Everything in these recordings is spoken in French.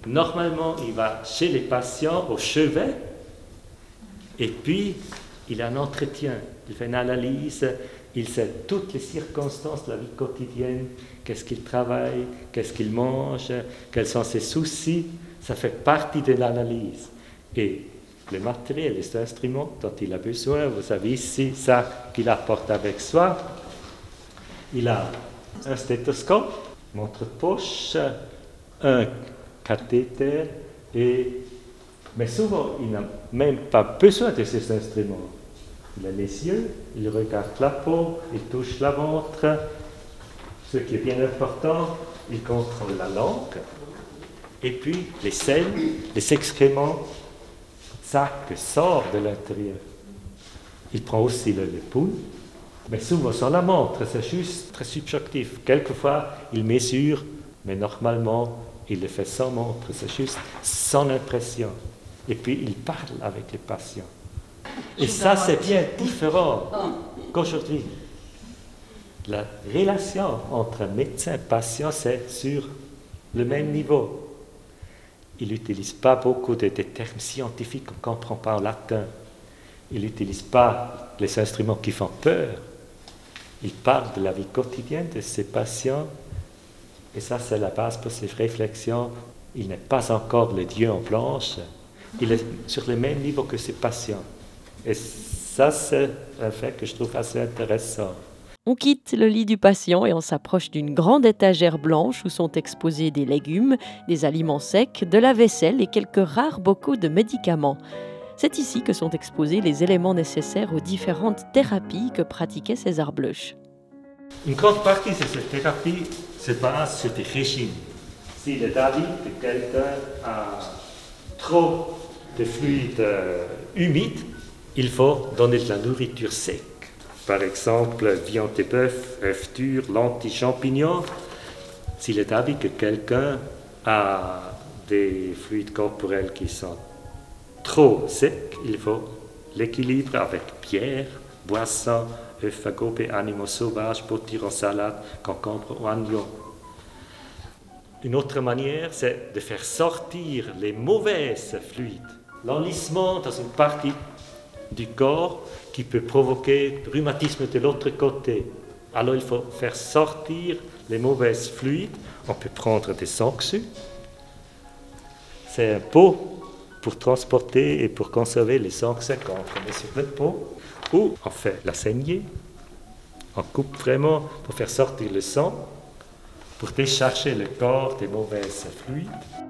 Normalement, il va chez les patients au chevet, et puis il a un entretien, il fait une analyse, il sait toutes les circonstances de la vie quotidienne, qu'est-ce qu'il travaille, qu'est-ce qu'il mange, quels sont ses soucis, ça fait partie de l'analyse. Et le matériel, les instruments dont il a besoin, vous avez ici ça qu'il apporte avec soi. Il a un stéthoscope, montre-poche, un cathéter, mais souvent il n'a même pas besoin de ces instruments. Il a les yeux, il regarde la peau, il touche la ventre. Ce qui est bien important, il contrôle la langue, et puis les selles, les excréments, ça que sort de l'intérieur. Il prend aussi le pouls, mais souvent sans la montre, c'est juste très subjectif. Quelquefois, il mesure, mais normalement, il le fait sans montre, c'est juste son impression. Et puis, il parle avec les patients. Et ça, c'est bien différent qu'aujourd'hui. La relation entre médecin et patient, c'est sur le même niveau. Il n'utilise pas beaucoup de termes scientifiques qu'on ne comprend pas en latin. Il n'utilise pas les instruments qui font peur. Il parle de la vie quotidienne de ses patients. Et ça, c'est la base pour ses réflexions. Il n'est pas encore le Dieu en blanche. Il est sur le même niveau que ses patients. Et ça, c'est un fait que je trouve assez intéressant. On quitte le lit du patient et on s'approche d'une grande étagère blanche où sont exposés des légumes, des aliments secs, de la vaisselle et quelques rares bocaux de médicaments. C'est ici que sont exposés les éléments nécessaires aux différentes thérapies que pratiquait César Bloch. Une grande partie de cette thérapie se base sur des régimes. Si le David de quelqu'un a trop de fluides humides, il faut donner de la nourriture sec. Par exemple, viande de bœuf, œufs durs, lentilles, champignons. Si le David que quelqu'un a des fluides corporels qui sont trop secs, il faut l'équilibre avec bière, boisson, œufs à gober, animaux sauvages, potiron, salade, concombre ou oignon. Une autre manière, c'est de faire sortir les mauvais fluides. L'enlissement dans une partie du corps qui peut provoquer rhumatisme de l'autre côté. Alors il faut faire sortir les mauvais fluides. On peut prendre des sanctions. C'est un pot pour transporter et pour conserver les sanctions qu'on met sur le pot. Ou on fait la saignée. On coupe vraiment pour faire sortir le sang, pour décharger le corps des mauvais fluides.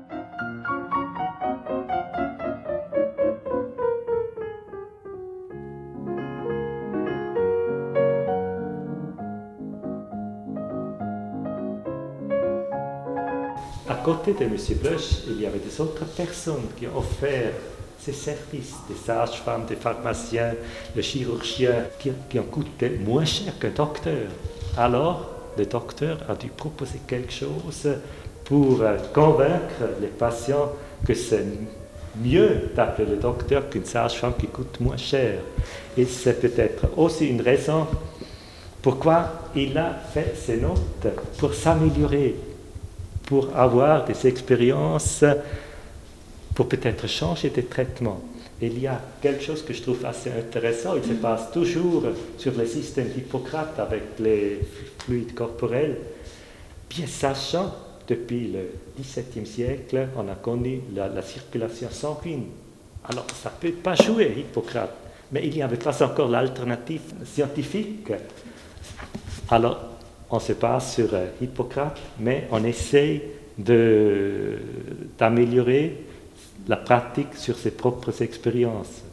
À côté de M. Bloch, il y avait des autres personnes qui ont offert ces services, des sages-femmes, des pharmaciens, les chirurgiens, qui ont coûté moins cher qu'un docteur. Alors, le docteur a dû proposer quelque chose pour convaincre les patients que c'est mieux d'appeler le docteur qu'une sage-femme qui coûte moins cher. Et c'est peut-être aussi une raison pourquoi il a fait ces notes, pour s'améliorer, pour avoir des expériences, pour peut-être changer de traitement. Et il y a quelque chose que je trouve assez intéressant, il se passe toujours sur le système d'Hippocrate avec les fluides corporels, bien sachant, depuis le XVIIe siècle, on a connu la circulation sanguine. Alors, ça ne peut pas jouer, Hippocrate, mais il n'y avait pas encore l'alternative scientifique. Alors, on se base sur Hippocrate, mais on essaye d'améliorer la pratique sur ses propres expériences.